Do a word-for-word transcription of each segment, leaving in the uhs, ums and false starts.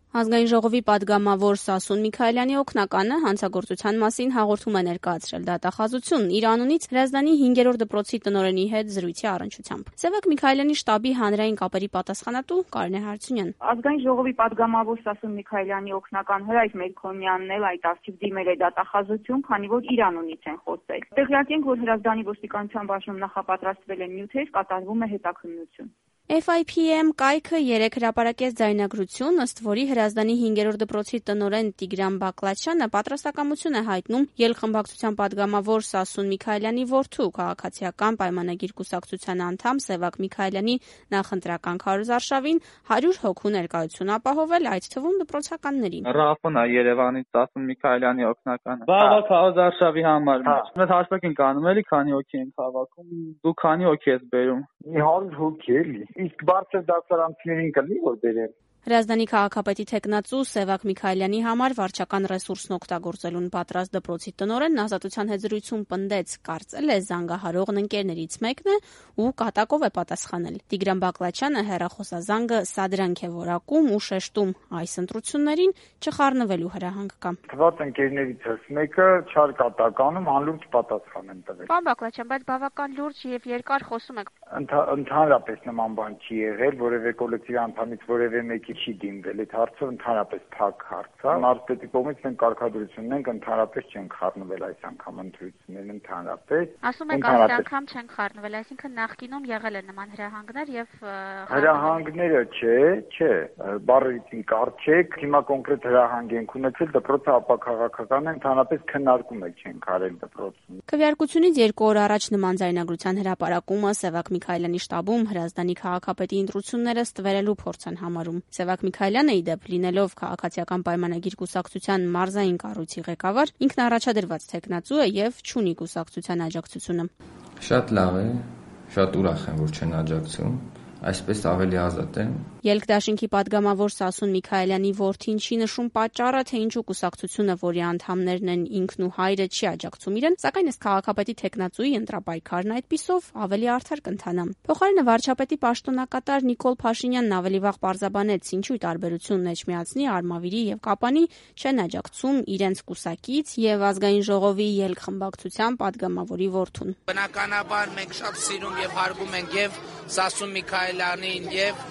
Ազգային ժողովի պատգամավոր Սասուն Միքայելյանի օգնականը հանցագործության մասին հաղորդում է ներկայացրել դատախազություն իր անունից Հրազդանի հինգերորդ դպրոցի տնօրենի հետ զրույցի առնչությամբ։ Սևակ Միքայելյանի շտաբի հանրային կապերի պատասխանատու Կարինե Հարությունյան։ Ազգային ժողովի պատգամավոր Սասուն Միքայելյանի օգնական Հրայր Մելքոնյանն էլ այդ արդիվ դիմել է դատախազություն, քանի որ իր անունից են խոսել։ Տեղյակ ենք, որ Հրազդանի ոստիկանության բաժնում նախապատրաստվել են նյութեր, կատարվում է հետաքննություն։ F I P M կայքը երեկ հրապարակեց ձայնագրություն, ըստ որի Հրազդանի հինգերորդ դպրոցի տնօրեն Տիգրան Բակլաչյանը պատրաստակամություն է հայտնում ելխմբակցության պատգամավոր Սասուն Միքայելյանի որդու քաղաքացիական պայմանագիր կուսակցության անդամ Սևակ Միքայելյանի նախընտրական քարոզարշավին հարյուր հոգու ներկայություն ապահովել, այդ թվում դպրոցականներին։ Ռաֆն է Երևանից Սասուն Միքայելյանի օգնականը։ Բաղ քարոզարշավի համար։ Մենք հաշվեք ենք անում էլի, քանի հոգի ենք հավաքում։ Դու քանի հոգի ես բերում։ Մի հարյուր հոգի էլի։ Իսկ բարձր դասարանցիներին կլինի որ բերեն։ Հրազդանի քաղաքապետի թեկնածու Սևակ Միքայելյանի համար վարչական ռեսուրսն օգտագործելուն պատրաստ դպրոցի տնօրենն ազատության հետ զրույցում պնդեց, կարծել է զանգահարողն ընկերներից մեկն է ու կատակով է պատասխանել։ Տիգրան Բակլաչյանը հեռախոսազանգը սադրանք է որակում ու շեշտում այս ընտրություններին չխառնվելու հրահանգ կա։ Թվաց ընկերներիցս մեկը չար կատականում անլուրջ պատասխան են տվել։ Պարոն Բակլաչյան, բայց բավական լուրջ եւ երկար խոսում եք։ Ընդհանրապես նման բան չի եղել, որևէ կոլեկտիվ անդամից որևէ մեկի չի դիմվել, այդ հարցը ընդհանրապես փակ հարց է։ Մարզպետի կողմից մենք կարգադրություն ունենք, ընդհանրապես չեն խառնվել այս անգամ ընտրություններն ընդհանրապես։ Ասում եք այս անգամ չեն խառնվել, այսինքն նախկինում եղել են նման հրահանգներ եւ հրահանգները չէ, չէ, բառերին կարճեք, հիմա կոնկրետ հրահանգ ենք ունեցել, դպրոցը ապաքաղաքական է, ընդհանրապես քննարկում եք չենք արել դպրոցում։ Քվեարկությունից երկու օր առաջ նման ձայնագրության հրապարակումը Սևակ Միքայելյանի շտաբում Հրազդանի քաղաքապետի ընտրությունները ստվերելու փորձ են համարում։ Սևակ Միքայելյանը ի դեպ լինելով քաղաքացիական պայմանագիր կուսակցության մարզային կառույցի ղեկավար, ինքն առաջադրված թեկնածու է եւ չունի կուսակցության աջակցությունը։ Շատ լավ է, շատ ուրախ եմ, որ չեն աջակցում, այսպես ավելի ազատ եմ։ Ելք-դաշինքի պատգամավոր Սասուն Միքայելյանի որդին չի նշում պատճառը, թե ինչու կուսակցությունը, որի անդամներն են ինքն ու հայրը, չի աջակցում իրեն, սակայն ըստ քաղաքապետի թեկնածուի ընտրապայքարն այդպիսով ավելի արդար կընթանա։ Փոխարենը վարչապետի պաշտոնակատար Նիկոլ Փաշինյանն ավելի վաղ պարզաբանեց, ինչու տարբերությունն էջ միացնի Արմավիրի եւ Կապանի չեն աջակցում իրենց կուսակից եւ ազգային ժողովի ելք-խմբակցության պատգամավորի որդուն։ Բնականաբար մենք շատ սիրում եւ հարգում ենք եւ Սասուն Միքայելյանին եւ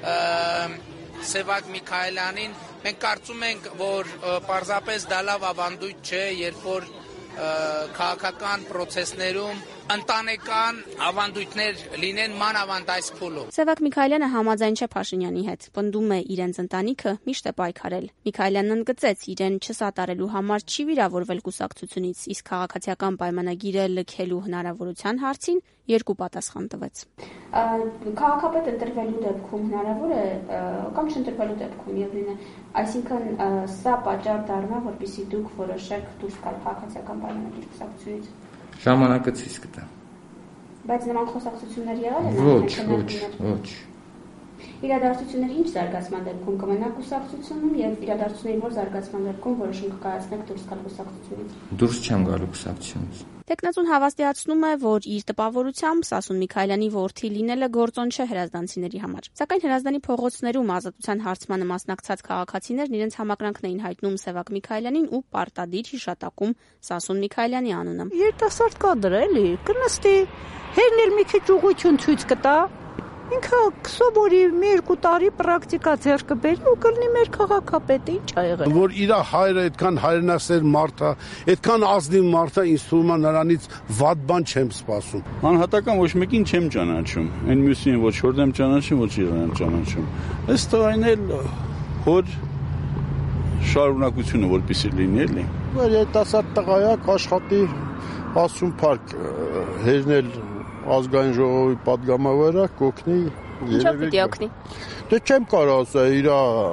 Սևակ Միքայելյանին, մենք կարծում ենք, որ պարզապես դա լավ ավանդույթ չէ, երբ որ քաղաքական պրոցեսներում ընտանեկան ավանդույթներ լինեն մանավանդ այս փուլում։ Սևակ Միքայելյանը համաձայն չէ Փաշինյանի հետ, պնդում է իրենց ընտանիքը միշտ է պայքարել։ Միքայելյանն ընդգծեց, իրեն չսատարելու համար չի վիրավորվել կուսակցությունից, իսկ քաղաքացիական պայմանագիրը լքելու հնարավորության հարցին երկու պատասխան տվեց։ Քաղաքապետ ընտրվելու դեպքում հնարավոր է կամ չընտրվելու դեպքում միևնույն է, այսինքն սա պատճառ դառնա, որպեսզի դուք որոշեք դուրս գալ քաղաքացիական պայմանագիր կուսակցությունից։ Ժամանակը ցույց կտա։ Բայց նման խոսակցություններ եղել են։ Ոչ, ոչ, ոչ։ Իրադարձությունների ինչ զարգացման դեպքում կմնա կուսակցությունում եւ իրադարձությունների որ զարգացման դեպքում որոշում կկայացնեք դուրս գալ կուսակցությունից։ Դուրս չեմ գալու կուսակցությունից։ Տեխնացուն հավաստիացնում է, որ իր տպավորությամբ Սասուն Միքայելյանի որդի լինելը գործոն չէ հրազդանցիների համար։ Սակայն Հրազդանի փողոցներում ազատության հարցմանը մասնակցած քաղաքացիներն իրենց համակրանքն էին հայտնում Սևակ Միքայելյանին ու պարտադիր հիշատակում Սասուն Միքայելյանի անունը։ Երիտասարդ կադր էլի, կնստի, հերն էլ մի քիչ ուղղություն ցույց կտա։ Ինքը սովորի մի երկու տարի պրակտիկա ձեռք կբերի ու կլինի մեր քաղաքապետը, ինչ ա եղել։ Որ իր հայրը այդքան հայրենասեր մարդ է, այդքան ազնիվ մարդ է, ինձ թվում է նրանից վատ բան չեմ սպասում։ Անհատական ոչ մեկին չեմ ճանաչում, այն մյուսին ոչ որ եմ ճանաչում, ոչ իրեն եմ ճանաչում։ Ըստ այն էլ հոր շարունակությունը որպեսզի լինի էլի։ Որ երիտասարդ տղայակ աշխատի ասում փառք հերնել ազգային ժողովի պատգամավորը կօգնի Ինչով պիտի օգնի։ Դե չեմ կարող ասել իր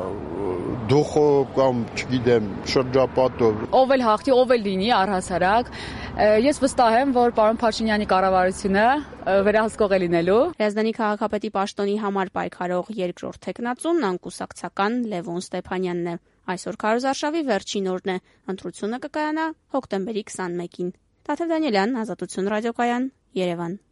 դուխով կամ չգիտեմ շրջապատով։ Ով էլ հաղթի, ով էլ լինի առհասարակ, ես վստահ եմ, որ պարոն Փաշինյանի կառավարությունը վերահսկող է լինելու։ Հրազդանի քաղաքապետի պաշտոնի համար պայքարող երկրորդ թեկնածուն անկուսակցական Լևոն Ստեփանյանն է։ Այսօր քարոզարշավի վերջին օրն է։ Ընտրությունը կկայանա հոկտեմբերի քսանմեկին։ Տաթև Դանիելյան, Ազատություն ռադիոկայան, Երևան։